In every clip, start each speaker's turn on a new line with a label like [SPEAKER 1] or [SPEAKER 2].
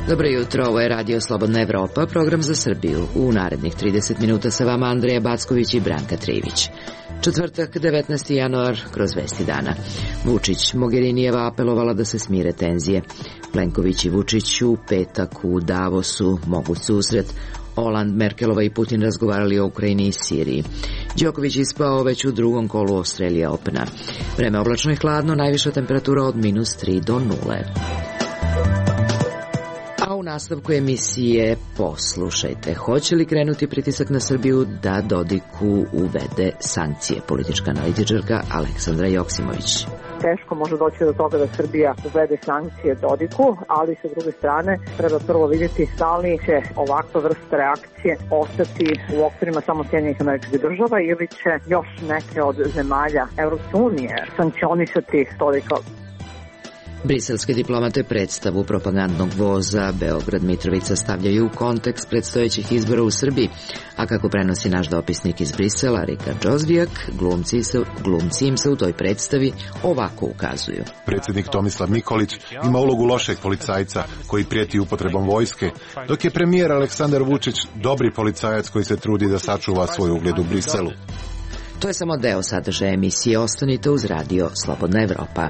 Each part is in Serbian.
[SPEAKER 1] Dobro jutro, ovo je Radio Slobodna Evropa, program za Srbiju. U narednih 30 minuta sa vama Andreja Backović i Branka Trivić. Četvrtak, 19. januar, kroz vesti dana. Vučić, Mogherinijeva apelovala da se smire tenzije. Plenković i Vučić u petak u Davosu, moguć susret. Holand, Merkelova i Putin razgovarali o Ukrajini i Siriji. Đoković ispao već u drugom kolu Australija Opena. Vreme oblačno i hladno, najviša temperatura od -3 do 0. A u nastavku emisije poslušajte, hoće li krenuti pritisak na Srbiju da Dodiku uvede sankcije? Politička analitičarka Aleksandra Joksimović.
[SPEAKER 2] Teško može doći do toga da Srbija uvede sankcije Dodiku, ali sa druge strane treba prvo vidjeti da li će ovakva vrsta reakcije ostati u okvirima samo Sjedinjenih Američkih Država ili će još neke od zemalja Evropske unije sankcionisati Dodika.
[SPEAKER 1] Briselske diplomate predstavu propagandnog voza Beograd-Mitrovica stavljaju u kontekst predstojećih izbora u Srbiji, a kako prenosi naš dopisnik iz Brisela, Rikard Džozvijak, glumci im se u toj predstavi ovako ukazuju.
[SPEAKER 3] Predsjednik Tomislav Nikolić ima ulogu lošeg policajca koji prijeti upotrebom vojske, dok je premijer Aleksandar Vučić dobri policajac koji se trudi da sačuva svoj ugled u Briselu.
[SPEAKER 1] To je samo deo sadržaja emisije, ostanite uz Radio Slobodna Evropa.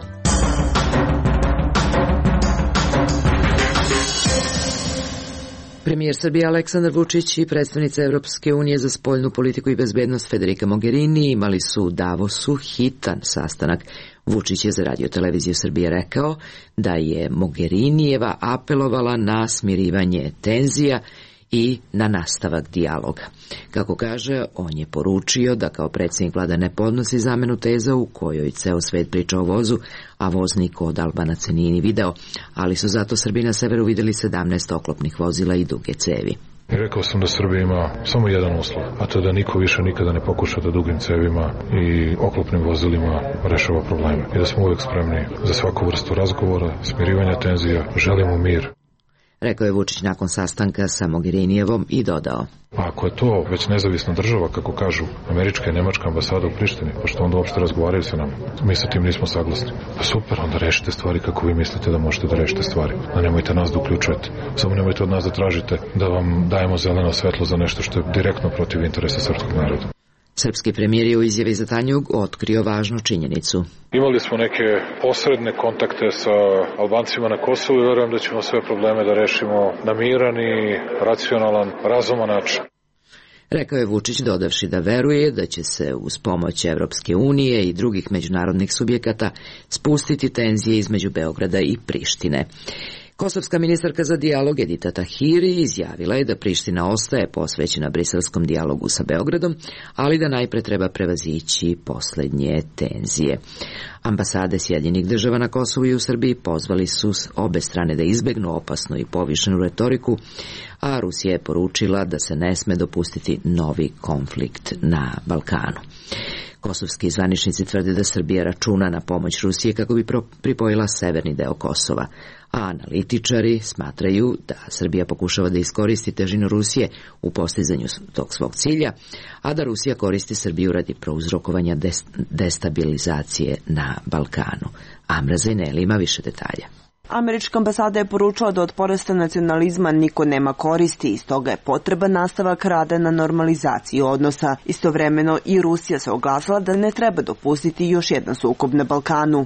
[SPEAKER 1] Premijer Srbije Aleksandar Vučić i predstavnica Evropske unije za spoljnu politiku i bezbednost Federica Mogherini imali su u Davosu hitan sastanak. Vučić je za Radio televiziju Srbije rekao da je Mogherinijeva apelovala na smirivanje tenzija i na nastavak dijaloga. Kako kaže, on je poručio da kao predsjednik vlade ne podnosi zamenu teza u kojoj ceo svet priča o vozu, a voz niko od Albanaca nije ni video, ali su zato Srbi na severu vidjeli 17 oklopnih vozila i duge cevi.
[SPEAKER 4] I rekao sam da Srbija ima samo jedan uslov, a to je da niko više nikada ne pokuša da dugim cevima i oklopnim vozilima rešava probleme. I da smo uvijek spremni za svaku vrstu razgovora, smirivanja tenzija, želimo mir.
[SPEAKER 1] Rekao je Vučić nakon sastanka sa Mogherinijevom i dodao.
[SPEAKER 4] Ako je to već nezavisna država, kako kažu američka i nemačka ambasada u Prištini, pa što onda uopšte razgovaraju sa nama? Mi sa tim nismo saglasni. Pa super, onda rešite stvari kako vi mislite da možete da rešite stvari. Da nemojte nas da uključujete. Samo nemojte od nas da tražite da vam dajemo zeleno svetlo za nešto što je direktno protiv interesa srpskog naroda.
[SPEAKER 1] Srpski premijer je u izjavi za Tanjug otkrio važnu činjenicu.
[SPEAKER 4] Imali smo neke posredne kontakte sa Albancima na Kosovu i verujem da ćemo sve probleme da rešimo na miran i racionalan, razuman način.
[SPEAKER 1] Rekao je Vučić dodavši da veruje da će se uz pomoć Evropske unije i drugih međunarodnih subjekata spustiti tenzije između Beograda i Prištine. Kosovska ministarka za dijalog Edita Tahiri izjavila je da Priština ostaje posvećena briselskom dijalogu sa Beogradom, ali da najpre treba prevazići poslednje tenzije. Ambasade Sjedinjenih Država na Kosovu i u Srbiji pozvali su obe strane da izbegnu opasnu i povišenu retoriku, a Rusija je poručila da se ne sme dopustiti novi konflikt na Balkanu. Kosovski zvaničnici tvrde da Srbija računa na pomoć Rusije kako bi pripojila severni deo Kosova, a analitičari smatraju da Srbija pokušava da iskoristi težinu Rusije u postizanju tog svog cilja, a da Rusija koristi Srbiju radi prouzrokovanja destabilizacije na Balkanu. Amra Zajneli ima više detalja.
[SPEAKER 5] Američka ambasada je poručila da od porasta nacionalizma niko nema koristi i stoga je potreban nastavak rada na normalizaciji odnosa. Istovremeno i Rusija se oglasila da ne treba dopustiti još jedan sukob na Balkanu.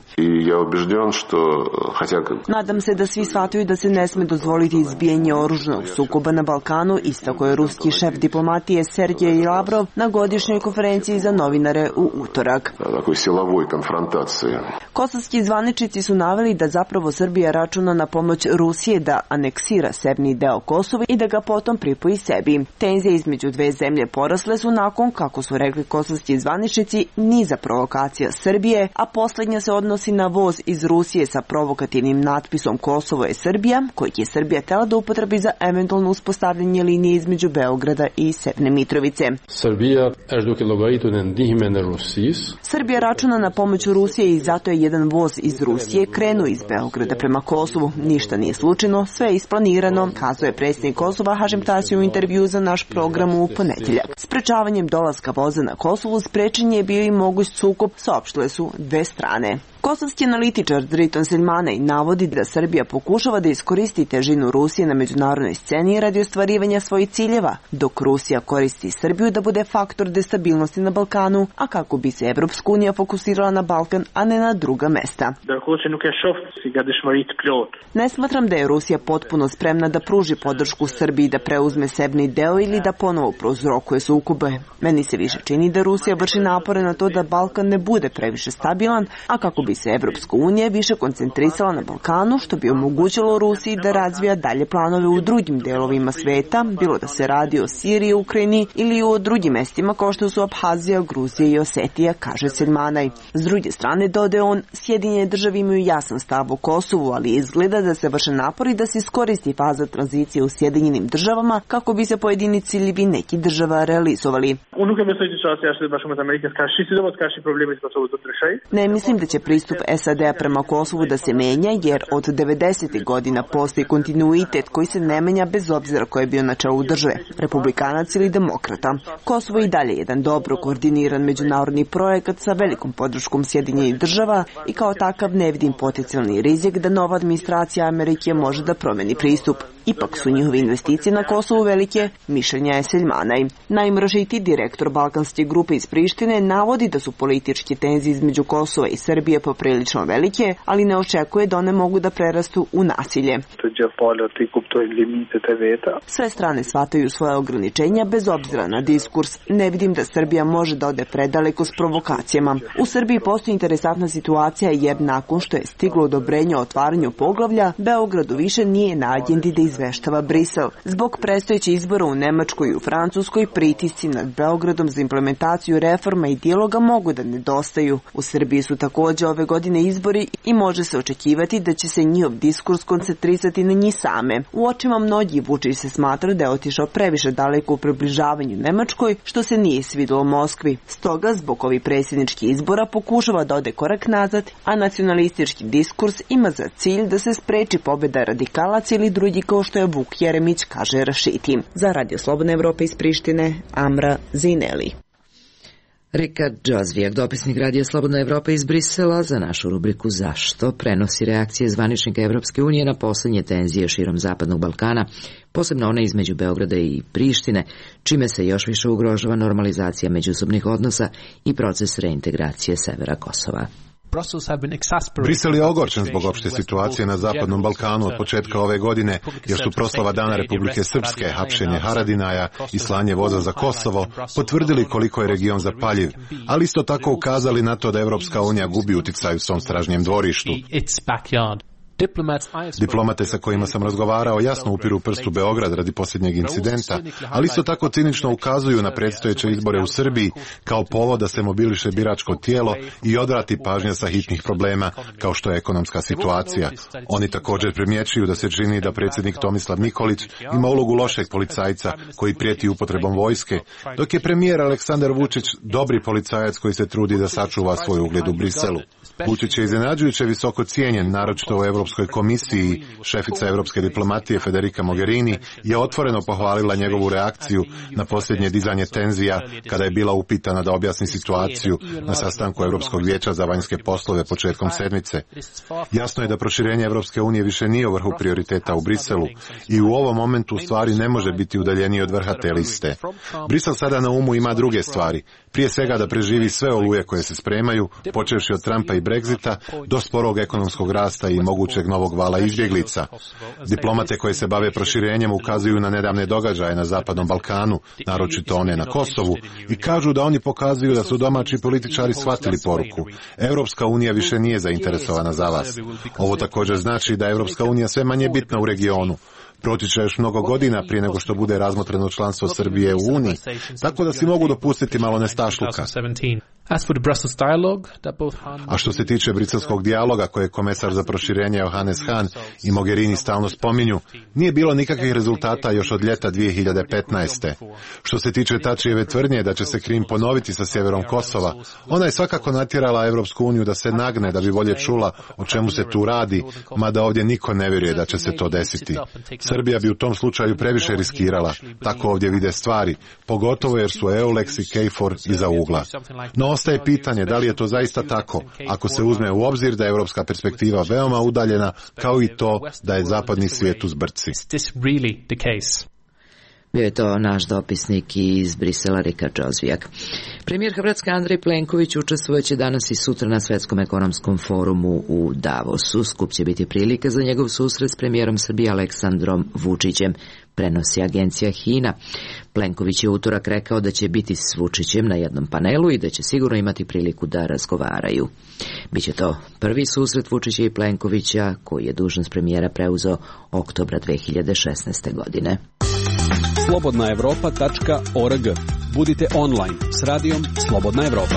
[SPEAKER 5] Nadam se da svi shvataju da se ne sme dozvoliti izbijanje oružanog sukoba na Balkanu, istako je ruski šef diplomatije Sergej Lavrov na godišnjoj konferenciji za novinare u utorak. Kosovski zvaničnici su naveli da zapravo Srbija računa na pomoć Rusije da aneksira severni deo Kosova i da ga potom pripoji sebi. Tenzije između dve zemlje porasle su nakon, kako su rekli kosovski zvaničnici, niza provokacija Srbije, a poslednja se odnosi na voz iz Rusije sa provokativnim natpisom Kosovo je Srbija, koji je Srbija htela da upotrebi za eventualno uspostavljanje linije između Beograda i Severne Mitrovice. Srbija računa na pomoć Rusije i zato je jedan voz iz Rusije krenuo iz Beograda prema Kosovu. Ništa nije slučajno, sve je isplanirano, kazuje predsjednik Kosova Hašim Tači u intervju za naš program u ponedeljak. Sprečavanjem dolaska voza na Kosovu sprečen je bio i moguć sukob, saopštile su dve strane. Kosovski analitičar Driton Selmanaj navodi da Srbija pokušava da iskoristi težinu Rusije na međunarodnoj sceni radi ostvarivanja svojih ciljeva, dok Rusija koristi Srbiju da bude faktor destabilnosti na Balkanu, a kako bi se Evropska unija fokusirala na Balkan, a ne na druga mesta. Ne smatram da je Rusija potpuno spremna da pruži podršku Srbiji da preuzme severni deo ili da ponovo prouzrokuje sukobe. Meni se više čini da Rusija vrši napore na to da Balkan ne bude previše stabilan, a kako bi se Evropska unija više koncentrisala na Balkanu, što bi omogućilo Rusiji da razvija dalje planove u drugim delovima sveta, bilo da se radi o Siriji, Ukrajini ili o drugim mestima kao što su Abhazija, Gruzija i Osetija, kaže Selmanaj. S druge strane, dodaje on, Sjedinjene države imaju jasan stav o Kosovu, ali izgleda da se vrše napori da se iskoristi faza tranzicije u Sjedinjenim državama kako bi se pojedini ciljevi nekih država realizovali. Ne mislim da će pristup SAD-a prema Kosovu da se menja, jer od 90. godina postoji kontinuitet koji se ne menja bez obzira ko je bio na čelu države, republikanac ili demokrata. Kosovo je i dalje jedan dobro koordiniran međunarodni projekat sa velikom podrškom Sjedinjenih država i kao takav ne vidim potencijalni rizik da nova administracija Amerike može da promeni pristup. Ipak su njihove investicije na Kosovu velike, mišljenja je Selmanaj. Naim Rašiti, direktor Balkanske grupe iz Prištine, navodi da su političke tenzije između Kosova i Srbije poprilično velike, ali ne očekuje da one mogu da prerastu u nasilje. Sve strane shvataju svoje ograničenja bez obzira na diskurs. Ne vidim da Srbija može da ode predaleko s provokacijama. U Srbiji postoji interesantna situacija jer nakon što je stiglo odobrenje o otvaranju poglavlja, Beogradu više nije na agendi da izveštava Brisel. Zbog predstojećih izbora u Nemačkoj i u Francuskoj, pritisci nad Beogradom za implementaciju reforma i dijaloga mogu da nedostaju. U Srbiji su također ove godine izbori i može se očekivati da će se njihov diskurs koncentrisati na njih same. U očima mnogih Vučić se smatra da je otišao previše daleko u približavanju Nemačkoj, što se nije svidelo Moskvi. Stoga, zbog ovih predsjedničkih izbora pokušava da ode korak nazad, a nacionalistički diskurs ima za cilj da se spreči pobjeda radikalaca ili drugi kao što je Vuk Jeremić, kaže Rašiti. Za Radio Slobodna Evropa iz Prištine, Amra Zineli.
[SPEAKER 1] Rikard Džozvijak, dopisnik Radija Slobodna Evropa iz Brisela, za našu rubriku Zašto prenosi reakcije zvaničnika Evropske unije na poslednje tenzije širom Zapadnog Balkana, posebno one između Beograda i Prištine, čime se još više ugrožava normalizacija međusobnih odnosa i proces reintegracije severa Kosova.
[SPEAKER 3] Brisel je ogorčen zbog opšte situacije na Zapadnom Balkanu od početka ove godine, jer su proslava Dana Republike Srpske, hapšenje Haradinaja i slanje voza za Kosovo potvrdili koliko je region zapaljiv, ali isto tako ukazali na to da Evropska unija gubi uticaj u svom stražnjem dvorištu. Diplomate sa kojima sam razgovarao jasno upiru prst u Beograd radi posljednjeg incidenta, ali isto tako cinično ukazuju na predstojeće izbore u Srbiji kao povod da se mobiliše biračko tijelo i odvrati pažnja sa hitnih problema kao što je ekonomska situacija. Oni također primjećuju da se čini da predsjednik Tomislav Nikolić ima ulogu lošeg policajca koji prijeti upotrebom vojske, dok je premijer Aleksandar Vučić dobri policajac koji se trudi da sačuva svoj ugled u Briselu. Vučić je iznenađujuće visoko cijenjen, naročito u Evropskoj komisiji. Šefica evropske diplomatije Federica Mogherini je otvoreno pohvalila njegovu reakciju na posljednje dizanje tenzija kada je bila upitana da objasni situaciju na sastanku Evropskog vijeća za vanjske poslove početkom sedmice. Jasno je da proširenje Evropske unije više nije u vrhu prioriteta u Briselu i u ovom momentu stvari ne može biti udaljeniji od vrha te liste. Brisel sada na umu ima druge stvari. Prije svega da preživi sve oluje koje se spremaju, počevši od Trumpa i Brexita do sporog ekonomskog rasta i mogućeg novog vala izbjeglica. Diplomate koje se bave proširenjem ukazuju na nedavne događaje na Zapadnom Balkanu, naročito one na Kosovu, i kažu da oni pokazuju da su domaći političari shvatili poruku. Evropska unija više nije zainteresovana za vas. Ovo također znači da je Evropska unija sve manje bitna u regionu. Proći će još mnogo godina prije nego što bude razmotreno članstvo Srbije u Uniji, tako da si mogu dopustiti malo nestašluka. A što se tiče briselskog dijaloga koje je komesar za proširenje Johannes Hahn i Mogherini stalno spominju, nije bilo nikakvih rezultata još od ljeta 2015. Što se tiče Tačijeve tvrdnje da će se Krim ponoviti sa sjeverom Kosova, ona je svakako natjerala Evropsku uniju da se nagne da bi bolje čula o čemu se tu radi, mada ovdje niko ne vjeruje da će se to desiti. Srbija bi u tom slučaju previše riskirala, tako ovdje vide stvari, pogotovo jer su Eulex i KFOR iza ugla. No ostaje pitanje da li je to zaista tako, ako se uzme u obzir da je evropska perspektiva veoma udaljena, kao i to da je zapadni svijet u zbrci.
[SPEAKER 1] Bio je to naš dopisnik iz Brisela, Rika Džozvijak. Premijer Hrvatske Andrej Plenković učestvojeće danas i sutra na Svetskom ekonomskom forumu u Davosu. Skup će biti prilika za njegov susret s premijerom Srbije Aleksandrom Vučićem, prenosi agencija HINA. Plenković je utorak rekao da će biti s Vučićem na jednom panelu i da će sigurno imati priliku da razgovaraju. Biće to prvi susret Vučića i Plenkovića, koji je dužnost premijera preuzeo oktobra 2016. godine.
[SPEAKER 6] slobodnaevropa.org. Budite online s radijom Slobodna Evropa.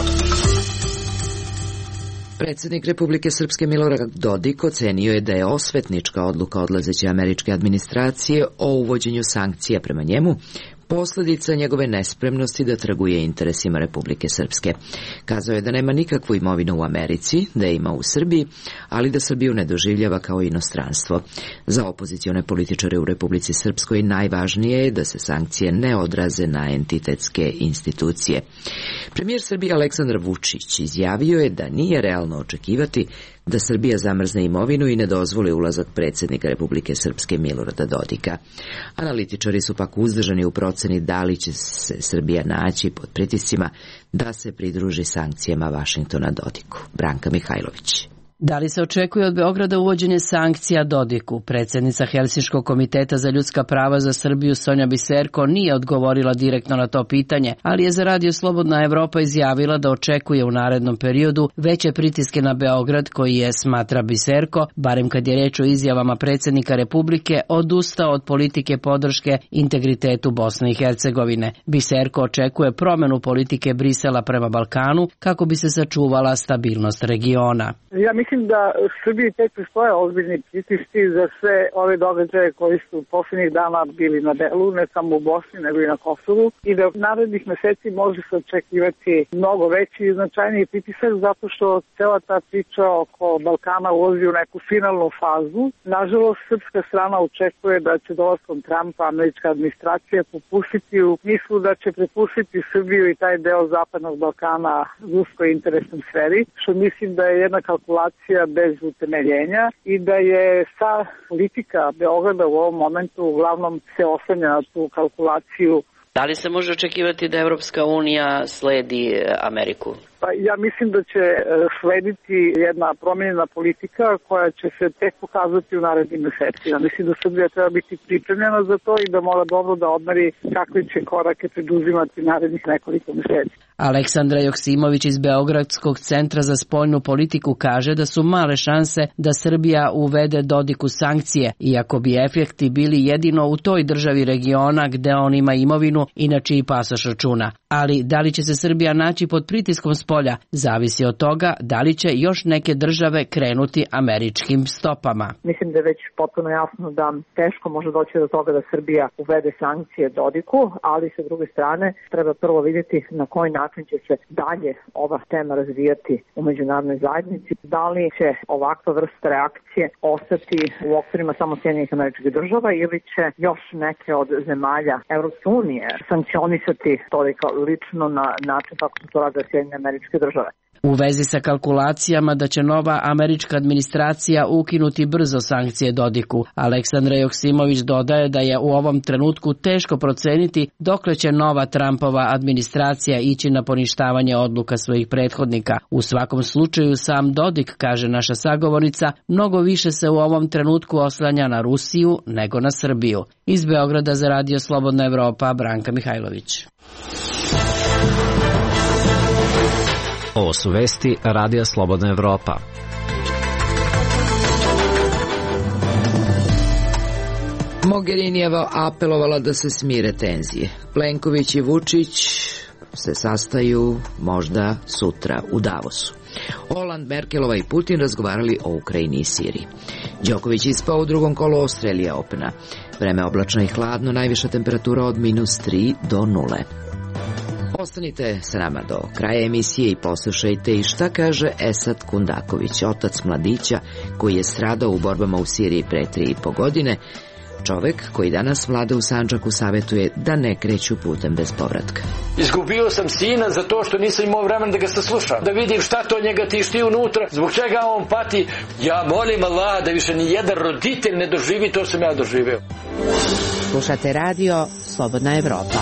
[SPEAKER 1] Predsjednik Republike Srpske Milorad Dodik ocenio je da je osvetnička odluka odlazeće američke administracije o uvođenju sankcija prema njemu posljedica njegove nespremnosti da trguje interesima Republike Srpske. Kazao je da nema nikakvu imovinu u Americi, da je ima u Srbiji, ali da Srbiju ne doživljava kao inostranstvo. Za opozicione političare u Republici Srpskoj najvažnije je da se sankcije ne odraze na entitetske institucije. Premijer Srbije Aleksandar Vučić izjavio je da nije realno očekivati da Srbija zamrzne imovinu i ne dozvoli ulazak predsjednika Republike Srpske Milorada Dodika. Analitičari su pak uzdržani u proceni da li će se Srbija naći pod pritiscima da se pridruži sankcijama Vašingtona Dodiku. Branka Mihajlović.
[SPEAKER 7] Da li se očekuje od Beograda uvođenje sankcija Dodiku? Predsjednica Helsinškog komiteta za ljudska prava za Srbiju Sonja Biserko nije odgovorila direktno na to pitanje, ali je za Radio Slobodna Evropa izjavila da očekuje u narednom periodu veće pritiske na Beograd, koji je, smatra Biserko, barem kad je reč o izjavama predsjednika Republike, odustao od politike podrške integritetu Bosne i Hercegovine. Biserko očekuje promjenu politike Brisela prema Balkanu kako bi se sačuvala stabilnost regiona.
[SPEAKER 2] Ja mislim da Srbiji tek postoje ozbiljni pritisci za sve ove događaje koji su posljednjih dana bili na delu, ne samo u Bosni nego i na Kosovu, i da narednih meseci može se očekivati mnogo veći i značajniji pritisak zato što cela ta priča oko Balkana ulazi u neku finalnu fazu. Nažalost, srpska strana očekuje da će dolaskom Trumpa američka administracija popustiti u mislu da će prepustiti Srbiju i taj deo zapadnog Balkana ruskoj interesnoj sferi, što mislim da je jedna kalkulacija bez utemeljenja i da je sa politika Beograda u ovom momentu uglavnom se oslanja na tu kalkulaciju.
[SPEAKER 7] Da li se može očekivati da Evropska unija sledi Ameriku?
[SPEAKER 2] Pa ja mislim da će slediti jedna promijenjena politika koja će se tek pokazati u narednim mesecima. Mislim da Srbija treba biti pripremljena za to i da mora dobro da odmeri kakve će korake preduzimati narednih nekoliko meseci.
[SPEAKER 7] Aleksandra Joksimović iz Beogradskog centra za spoljnu politiku kaže da su male šanse da Srbija uvede Dodiku sankcije, iako bi efekti bili jedino u toj državi regiona gde on ima imovinu i na čiji pasoš računa. Ali da li će se Srbija naći pod pritiskom spolja, zavisi od toga da li će još neke države krenuti američkim stopama.
[SPEAKER 2] Mislim da je već potpuno jasno da teško može doći do toga da Srbija uvede sankcije Dodiku, ali sa druge strane treba prvo vidjeti na koji način će se dalje ova tema razvijati u međunarodnoj zajednici. Da li će ovakva vrsta reakcije ostati u okvirima samo Sjedinjenih Američkih Država ili će još neke od zemalja Evropske unije sankcionisati Dodika lično na način kako se to rade Sjedinjene Američke Države.
[SPEAKER 7] U vezi sa kalkulacijama da će nova američka administracija ukinuti brzo sankcije Dodiku, Aleksandra Joksimović dodaje da je u ovom trenutku teško proceniti dokle će nova Trumpova administracija ići na poništavanje odluka svojih prethodnika. U svakom slučaju sam Dodik, kaže naša sagovornica, mnogo više se u ovom trenutku oslanja na Rusiju nego na Srbiju. Iz Beograda za Radio Slobodna Evropa, Branka Mihajlović.
[SPEAKER 8] Ovo su vesti Radija Slobodna Evropa.
[SPEAKER 1] Mogherinijeva apelovala da se smire tenzije. Plenković i Vučić se sastaju možda sutra u Davosu. Holand, Merkelova i Putin razgovarali o Ukrajini i Siriji. Đoković ispao u drugom kolu Australija Opena. Vreme oblačno i hladno, najviša temperatura od -3 do 0. Ostanite sa nama do kraja emisije i poslušajte i šta kaže Esad Kundaković, otac mladića koji je stradao u borbama u Siriji pre 3,5 godine, Čovek koji danas vlada u Sandžaku savjetuje da ne kreću putem bez povratka.
[SPEAKER 9] Izgubio sam sina zato što nisam imao vremena da ga saslušam, da vidim šta to njega tišti unutra, zbog čega on pati. Ja molim Allah da više ni jedan roditelj ne doživi to sam ja doživeo.
[SPEAKER 10] Slušate radio Slobodna Evropa.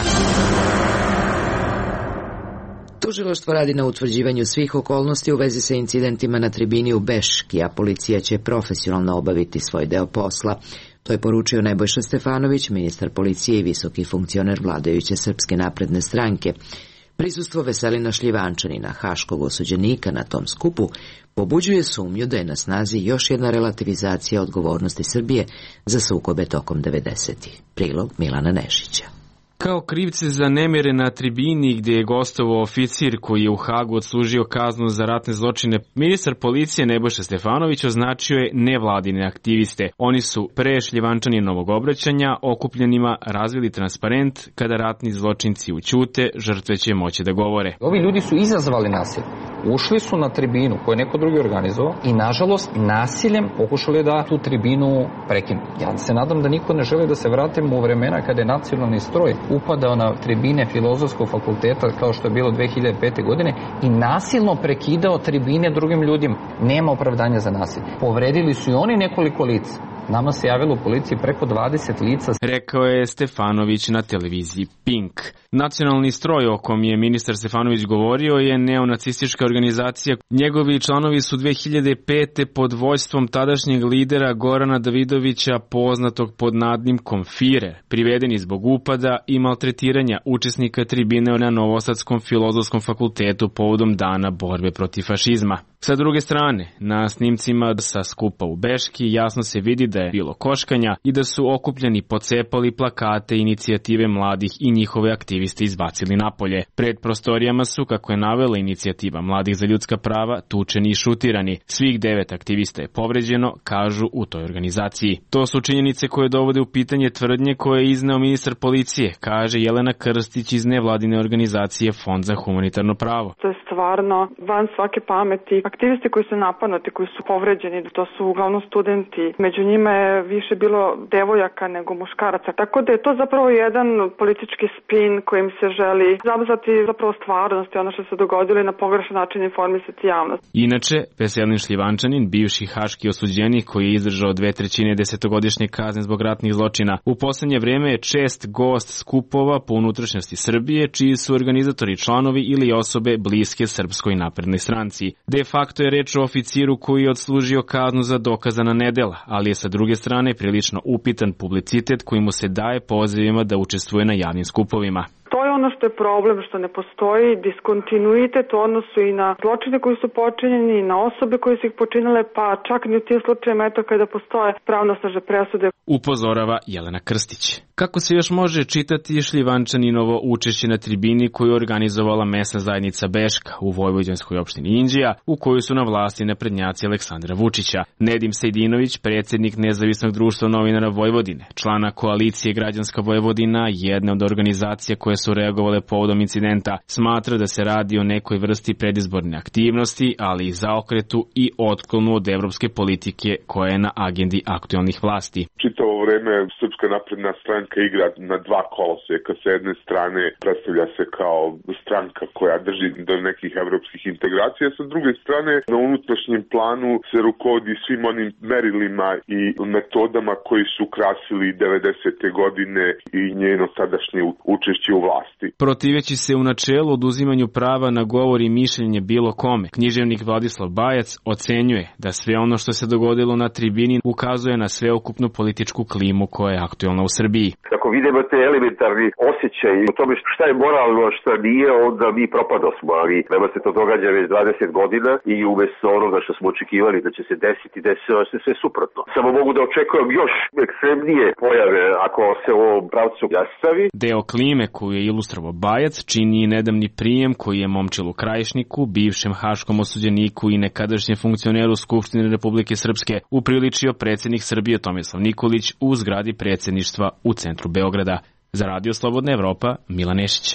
[SPEAKER 1] Tužilaštvo radi na utvrđivanju svih okolnosti u vezi sa incidentima na tribini u Beški, a policija će profesionalno obaviti svoj deo posla. To je poručio Nebojša Stefanović, ministar policije i visoki funkcioner vladajuće Srpske napredne stranke. Prisustvo Veselina Šljivančanina, haškog osuđenika na tom skupu, pobuđuje sumnju da je na snazi još jedna relativizacija odgovornosti Srbije za sukobe tokom 90-ih. Prilog Milana Nešića.
[SPEAKER 11] Kao krivce za nemire na tribini gdje je gostovao oficir koji je u Hagu odslužio kaznu za ratne zločine, ministar policije Nebojša Stefanović označio je nevladine aktiviste. Oni su pre Šljivančaninovog obraćanja okupljenima razvili transparent: kada ratni zločinci ućute, žrtve će moći da govore.
[SPEAKER 12] Ovi ljudi su izazvali nasilje. Ušli su na tribinu koju je neko drugi organizovao i nažalost nasiljem pokušali da tu tribinu prekinu. Ja se nadam da niko ne želi da se vratimo u vremena kada je nacionalni stroj upadao na tribine Filozofskog fakulteta kao što je bilo 2005. godine i nasilno prekidao tribine drugim ljudima. Nema opravdanja za nasilje. Povredili su i oni nekoliko lica. Nama se javilo u policiji preko 20 lica.
[SPEAKER 11] Rekao je Stefanović na televiziji Pink. Nacionalni stroj o kom je ministar Stefanović govorio je neonacistička organizacija. Njegovi članovi su 2005. pod vođstvom tadašnjeg lidera Gorana Davidovića, poznatog pod nadimkom Führer, privedeni zbog upada i maltretiranja učesnika tribine na Novosadskom filozofskom fakultetu povodom dana borbe protiv fašizma. Sa druge strane, na snimcima sa skupa u Beški jasno se vidi da je bilo koškanja i da su okupljeni pocepali plakate inicijative mladih i njihove aktiviste izbacili napolje. Pred prostorijama su, kako je navela inicijativa Mladih za ljudska prava, tučeni i šutirani. Svih 9 aktivista je povređeno, kažu u toj organizaciji. To su činjenice koje dovode u pitanje tvrdnje koje je izneo ministar policije, kaže Jelena Krstić iz nevladine organizacije Fond za humanitarno pravo.
[SPEAKER 13] To je stvarno van svake pameti. Aktivisti koji su napadnuti, koji su povređeni, to su uglavnom studenti. Među njima je više bilo devojaka nego muškaraca. Tako da je to zapravo jedan politički spin kojim se želi zamazati zapravo stvarnost i ono što se dogodilo i na pogrešan način informisati javnost.
[SPEAKER 11] Inače, Veselin Šljivančanin, bivši haški osuđenik koji je izdržao 2/3 desetogodišnje kazne zbog ratnih zločina, u poslednje vreme je čest gost skupova po unutrašnjosti Srbije, čiji su organizatori članovi ili osobe bliske Srpskoj naprednoj stranci. De facto je reč o oficiru koji je odslužio kaznu za dokazana nedela, ali je sa druge strane prilično upitan publicitet koji mu se daje pozivima da učestvuje na javnim skupovima.
[SPEAKER 13] To je ono što je problem, što ne postoji diskontinuitet u odnosu i na zločine koji su počinjeni i na osobe koje su ih počinile, pa čak ni u tim slučajima eto kada postoje pravnosnažne presude.
[SPEAKER 11] Upozorava Jelena Krstić. Kako se još može čitati Šljivančaninovo učešće na tribini koju je organizovala mesna zajednica Beška u vojvođanskoj opštini Inđija, u kojoj su na vlasti naprednjaci Aleksandra Vučića. Nedim Sejdinović, predsjednik Nezavisnog društva novinara Vojvodine, člana koalicije Građanska Vojvodina, jedna od organizacija koje su reagovale povodom incidenta, smatra da se radi o nekoj vrsti predizborne aktivnosti, ali i zaokretu i otklonu od evropske politike koja je na agendi aktualnih vlasti.
[SPEAKER 14] Čitavo vreme Srpska napredna stranka igra na dva koloseka. Sa jedne strane predstavlja se kao stranka koja drži do nekih evropskih integracija, sa druge strane na unutrašnjem planu se rukovodi svim onim merilima i metodama koji su krasili 90. godine i njeno sadašnje učešće u vlasti.
[SPEAKER 11] Protiveći se u načelu oduzimanju prava na govor i mišljenje bilo kome, književnik Vladislav Bajac ocenjuje da sve ono što se dogodilo na tribini ukazuje na sveukupnu političku klimu koja je aktualna u Srbiji.
[SPEAKER 15] Ako vidimo te elementarni osjećaj o tome šta je moralno, šta nije, onda mi propadosmo, ali nema se to događa već 20 godina i umjesto onoga što smo očekivali da će se desiti, desilo se sve suprotno. Samo mogu da očekujem još ekstremnije pojave ako se u ovom pravcu nastavi.
[SPEAKER 11] Deo klime koju je ilustrovao Bajac čini i nedavni prijem koji je Momčilu Krajišniku, bivšem haškom osuđeniku i nekadašnjem funkcioneru Skupštine Republike Srpske, upriličio predsjednik Srbije Tomislav Nikolić u zgradi predsjedništva u centru Beograda. Za Radio Slobodna Evropa, Milan Nešić.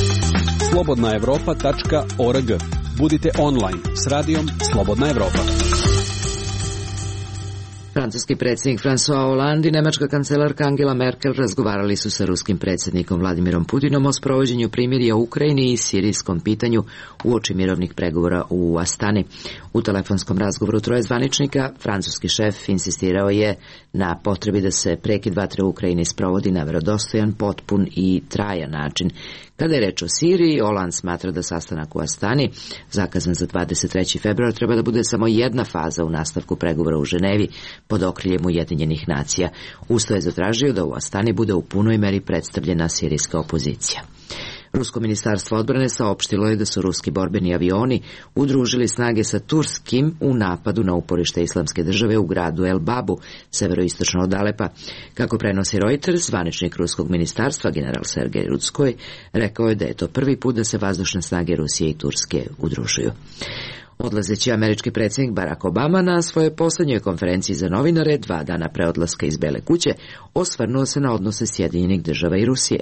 [SPEAKER 6] slobodnaevropa.org. Budite online s radijom Slobodna Evropa.
[SPEAKER 1] Francuski predsjednik François Hollande i nemačka kancelarka Angela Merkel razgovarali su sa ruskim predsjednikom Vladimirom Putinom o sprovođenju primirja u Ukrajini i sirijskom pitanju uoči mirovnih pregovora u Astani. U telefonskom razgovoru troje zvaničnika francuski šef insistirao je na potrebi da se prekid vatre u Ukrajini sprovodi na verodostojan, potpun i trajan način. Kada je reč o Siriji, Hollande smatra da sastanak u Astani, zakazan za 23. februar, treba da bude samo jedna faza u nastavku pregovora u Ženevi pod okriljem Ujedinjenih nacija. Uz to je zatražio da u Astani bude u punoj meri predstavljena sirijska opozicija. Rusko ministarstvo odbrane saopštilo je da su ruski borbeni avioni udružili snage sa turskim u napadu na uporište Islamske države u gradu El Babu, severoistočno od Alepa. Kako prenosi Reuters, zvaničnik ruskog ministarstva, general Sergej Rudskoj, rekao je da je to prvi put da se vazdušne snage Rusije i Turske udružuju. Odlazeći američki predsjednik Barack Obama na svojoj posljednjoj konferenciji za novinare 2 dana pre odlaska iz Bele kuće osvrnuo se na odnose Sjedinjenih država i Rusije.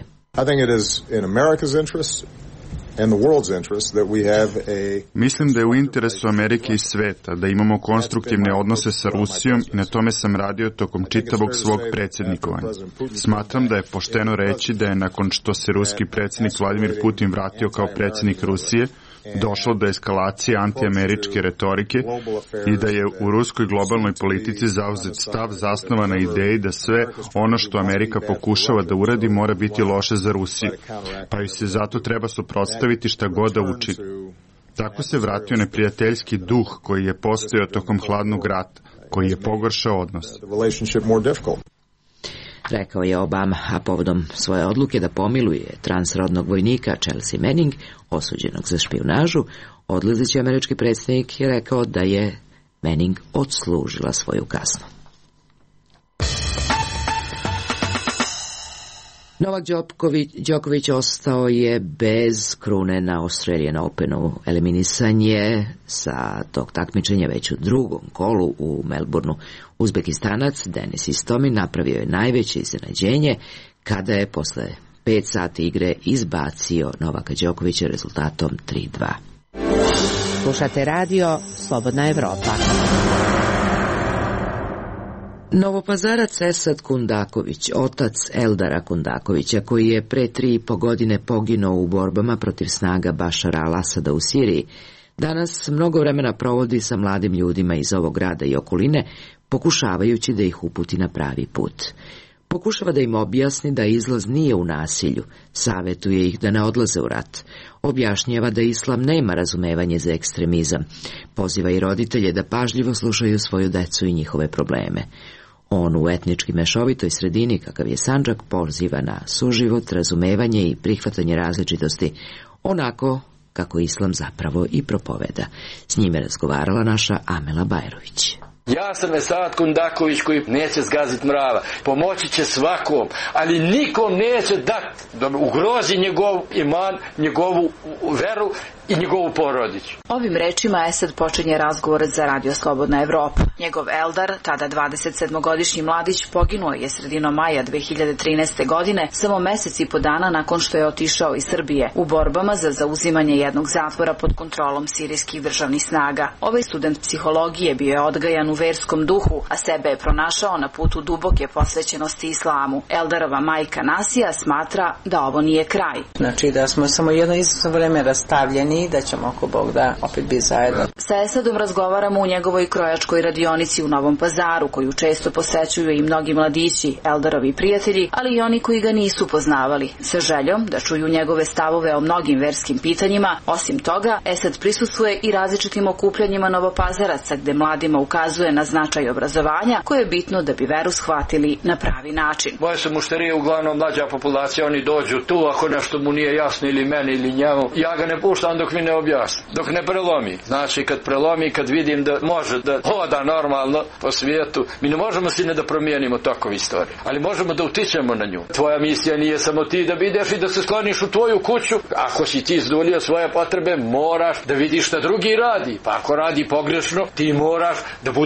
[SPEAKER 16] Mislim da je u interesu Amerike i sveta da imamo konstruktivne odnose sa Rusijom i na tome sam radio tokom čitavog svog predsjednikovanja. Smatram da je pošteno reći da je nakon što se ruski predsjednik Vladimir Putin vratio kao predsjednik Rusije, došlo do eskalacije antiameričke retorike i da je u ruskoj globalnoj politici zauzet stav zasnovan na ideji da sve ono što Amerika pokušava da uradi mora biti loše za Rusiju, pa joj se zato treba suprotstaviti šta god da učini. Tako se vratio neprijateljski duh koji je postojao tokom hladnog rata, koji je pogoršao odnos.
[SPEAKER 1] Rekao je Obama, a povodom svoje odluke da pomiluje transrodnog vojnika Chelsea Manning, osuđenog za špijunažu, odlazeći američki predsjednik je rekao da je Manning odslužila svoju kaznu. Novak Đoković ostao je bez krune na Australian Openu. Eliminisan je sa tog takmičenja već u drugom kolu u Melbourneu. Uzbekistanac Denis Istomin napravio je najveće iznenađenje kada je posle 5 sati igre izbacio Novaka Đokovića rezultatom 3-2.
[SPEAKER 10] Slušate radio Slobodna Evropa.
[SPEAKER 1] Novopazarac Esad Kundaković, otac Eldara Kundakovića, koji je pre 3,5 godine poginuo u borbama protiv snaga Bašara al-Asada u Siriji, danas mnogo vremena provodi sa mladim ljudima iz ovog grada i okoline, pokušavajući da ih uputi na pravi put. Pokušava da im objasni da izlaz nije u nasilju, savetuje ih da ne odlaze u rat, objašnjava da islam nema razumevanje za ekstremizam, poziva i roditelje da pažljivo slušaju svoju decu i njihove probleme. On u etnički mešovitoj sredini, kakav je Sandžak, poziva na suživot, razumevanje i prihvatanje različitosti, onako kako islam zapravo i propoveda. S njime razgovarala naša Amela Bajrović.
[SPEAKER 9] Ja sam Esad Kundaković koji neće zgaziti mrava. Pomoći će svakom, ali nikom neće dati da ugrozi njegov iman, njegovu veru i njegovu porodicu.
[SPEAKER 17] Ovim rečima Esad počinje razgovor za Radio Slobodna Evropa. Njegov Eldar, tada 27-godišnji mladić, poginuo je sredinom maja 2013. godine, samo mesec i po dana nakon što je otišao iz Srbije u borbama za zauzimanje jednog zatvora pod kontrolom sirijskih državnih snaga. Ovaj student psihologije bio je odgajan u verskom duhu, a sebe je pronašao na putu duboke posvećenosti islamu. Eldarova majka Nasija smatra da ovo nije kraj.
[SPEAKER 18] Znači da smo samo jedno izvjesno vreme rastavljeni, da ćemo ako Bog da opet biti zajedno.
[SPEAKER 17] Sa Esadom razgovaramo u njegovoj krojačkoj radionici u Novom Pazaru, koju često posećuju i mnogi mladići, Eldarovi prijatelji, ali i oni koji ga nisu poznavali, sa željom da čuju njegove stavove o mnogim verskim pitanjima. Osim toga, Esad prisustvuje i različitim okupljanjima Novopazaraca, gde mladima ukazuje na značaj obrazovanja, koje je bitno da bi veru shvatili na pravi način.
[SPEAKER 9] Moje su mušterije uglavnom mlađa populacija, oni dođu tu, ako nešto mu nije jasno ili meni ili njemu, ja ga ne puštam dok mi ne objasni, dok ne prelomi. Znači kad prelomi, kad vidim da može da hoda normalno po svijetu, mi ne možemo sine da promijenimo takove istorije, ali možemo da utičemo na nju. Tvoja misija nije samo ti da ideš i da se skloniš u tvoju kuću. Ako si ti zadovoljio svoje potrebe, moraš da vidiš šta drugi radi, pa ako radi pogrešno, ti moraš da budeš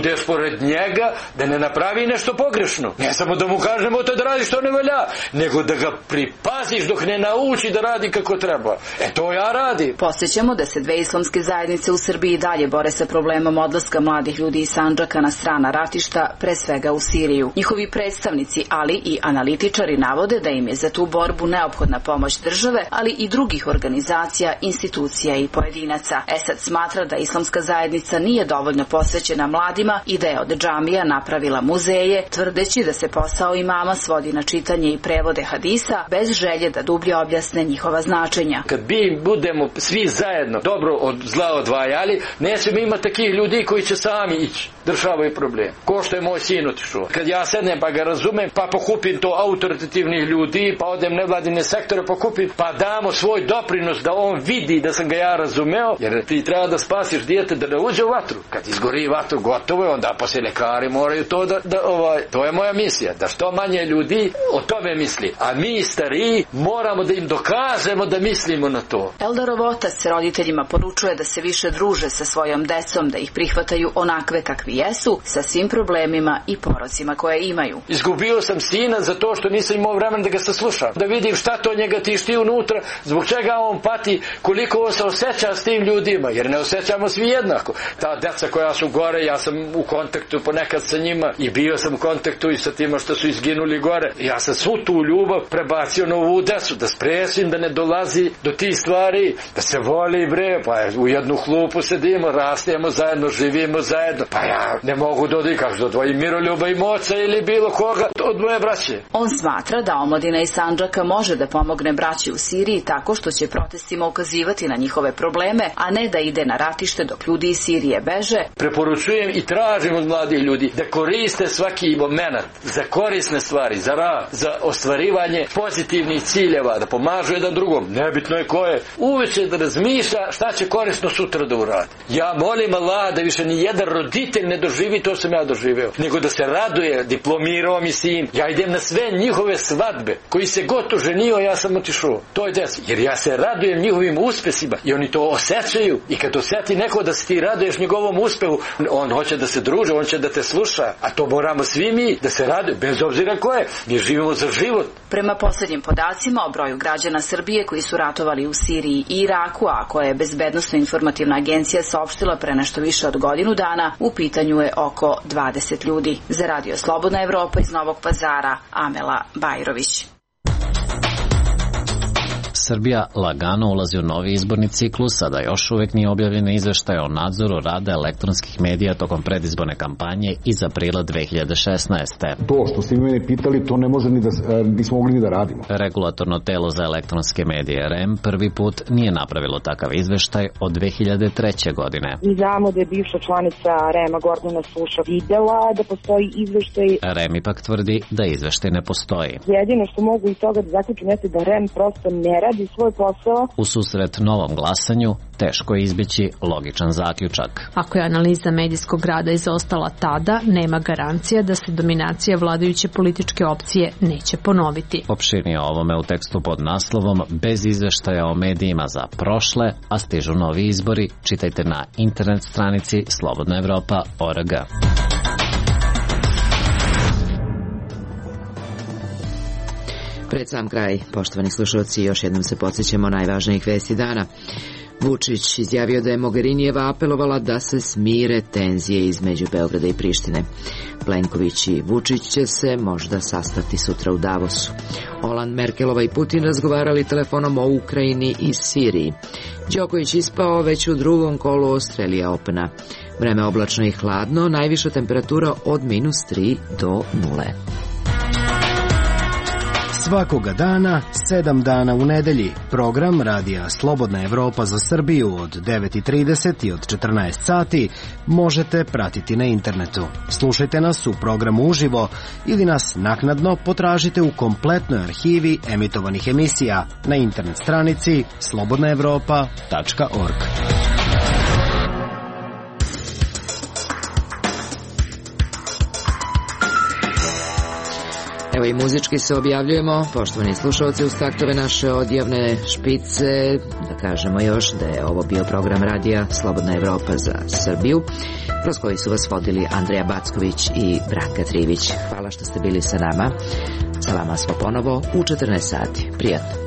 [SPEAKER 9] budeš pored njega, da ne napravi nešto pogrešno. Ne samo da mu kažemo to da radi što ne valja, nego da ga pripaziš dok ne nauči da radi kako treba. To ja radim.
[SPEAKER 17] Podsjećamo da se dve islamske zajednice u Srbiji dalje bore sa problemom odlaska mladih ljudi iz Sandžaka na strana ratišta, pre svega u Siriju. Njihovi predstavnici, ali i analitičari navode da im je za tu borbu neophodna pomoć države, ali i drugih organizacija, institucija i pojedinaca. Esad smatra da islamska zajednica nije dovoljno posvećena mladima i da je od džamija napravila muzeje, tvrdeći da se posao imama svodi na čitanje i prevode hadisa, bez želje da dublje objasne njihova značenja.
[SPEAKER 9] Kad mi budemo svi zajedno dobro od zla odvajali, nećemo imati takih ljudi koji će sami ići da rešavaju problem. Ko što je moj sin otišao. Kad ja sednem pa ga razumem, pa pokupim to autoritativnih ljudi, pa odem nevladine sektore pokupim, pa damo svoj doprinos da on vidi da sam ga ja razumeo, jer ti treba da spasiš dijete da ne uđe u vatru. Kad izgori vatru, gotovo je, onda poslije lekari moraju to to je moja misija, da što manje ljudi o tome misli. A mi stariji moramo da im dokažemo da mislimo na to.
[SPEAKER 17] Eldarov otac roditeljima poručuje da se više druže sa svojom decom, da ih prihvataju onakve kakvi jesu, sa svim problemima i porocima koje imaju.
[SPEAKER 9] Izgubio sam sina zato što nisam imao vremena da ga saslušam, da vidim šta to njega tišti unutra, zbog čega on pati, koliko on se osjeća s tim ljudima, jer ne osjećamo svi jednako. Ta deca koja su gore, ja sam u kontaktu ponekad sa njima i bio sam u kontaktu i sa tima što su izginuli gore. Ja sam svu tu ljubav prebacio na ovu decu, da spresim da ne dolazi do tih stvari, da se voli bre, pa u jednu hlupu sedimo, rastemo zajedno, živimo zajedno, pa ja ne mogu da odikaš do dvoji Miroljuba i Moca ili bilo koga od moje braće.
[SPEAKER 17] On smatra da omladina iz Sandžaka može da pomogne braći u Siriji tako što će protestima ukazivati na njihove probleme, a ne da ide na ratište dok ljudi iz Sirije beže.
[SPEAKER 9] Preporučujem i tražim od mladih ljudi da koriste svaki moment za korisne stvari, za rad, za ostvarivanje pozitivnih ciljeva, da pomažu jedan drugom, nebitno je ko je, uveče da razmišlja šta će korisno sutra da uradi. Ja molim Allah da više ni jedan roditelj ne doživi to sam ja doživeo, nego da se raduje, diplomirao mi sin, ja idem na sve njihove svadbe, koji se gotovo ženio, ja sam otišao. To je desi, jer ja se radujem njihovim uspesima i oni to osjećaju i kad osjeti neko da se ti raduješ njegovom uspehu, on hoće da se druže, on će da te sluša, a to moramo svi mi da se raduje, bez obzira ko je, mi živimo za život.
[SPEAKER 17] Prema posljednjim podacima o broju građana Srbije koji su ratovali u Siriji i Iraku, a koje je Bezbednosno-informativna agencija saopštila pre nešto više od godinu dana, u pitanju je oko 20 ljudi. Za Radio Slobodna Evropa iz Novog Pazara, Amela Bajrović.
[SPEAKER 8] Srbija lagano ulazi u novi izborni ciklus, a da još uvek nije objavljen izveštaj o nadzoru rada elektronskih medija tokom predizborne kampanje iz aprila 2016.
[SPEAKER 19] To što ste mene pitali, to ne može ni da, nismo mogli ni da radimo.
[SPEAKER 8] Regulatorno telo za elektronske medije REM prvi put nije napravilo takav izveštaj od 2003. godine.
[SPEAKER 20] Mi znamo da je bivša članica REM-a Gordana Suša videla da postoji izveštaj.
[SPEAKER 8] REM ipak tvrdi da izveštaj ne postoji.
[SPEAKER 20] Jedino što mogu iz toga da zaključim jeste da REM prosto ne radi svoj posao.
[SPEAKER 8] U susret novom glasanju teško je izbeći logičan zaključak.
[SPEAKER 21] Ako je analiza medijskog rada izostala tada, nema garancija da se dominacija vladajuće političke opcije neće ponoviti.
[SPEAKER 8] Opširnije o ovome u tekstu pod naslovom Bez izveštaja o medijima za prošle, a stižu novi izbori, čitajte na internet stranici slobodnaevropa.org.
[SPEAKER 1] Pred sam kraj, poštovani slušalci, još jednom se podsjećamo najvažnijih vesti dana. Vučić izjavio da je Mogherinijeva apelovala da se smire tenzije između Beograda i Prištine. Plenković i Vučić će se možda sastati sutra u Davosu. Holand, Merkelova i Putin razgovarali telefonom o Ukrajini i Siriji. Đoković ispao već u drugom kolu Australija Opena. Vreme oblačno i hladno, najviša temperatura od -3 do 0.
[SPEAKER 22] Svakoga dana, 7 dana u nedelji, program Radija Slobodna Evropa za Srbiju od 9:30 i od 14 sati možete pratiti na internetu. Slušajte nas u programu uživo ili nas naknadno potražite u kompletnoj arhivi emitovanih emisija na internet stranici slobodnaevropa.org.
[SPEAKER 1] Evo Evo i muzički se objavljujemo, poštovani slušalci, uz taktove naše odjavne špice, da kažemo još da je ovo bio program radija Slobodna Evropa za Srbiju, kroz koji su vas vodili Andreja Backović i Branka Trivić. Hvala što ste bili sa nama. Sa vama smo ponovo u 14 sati. Prijatno.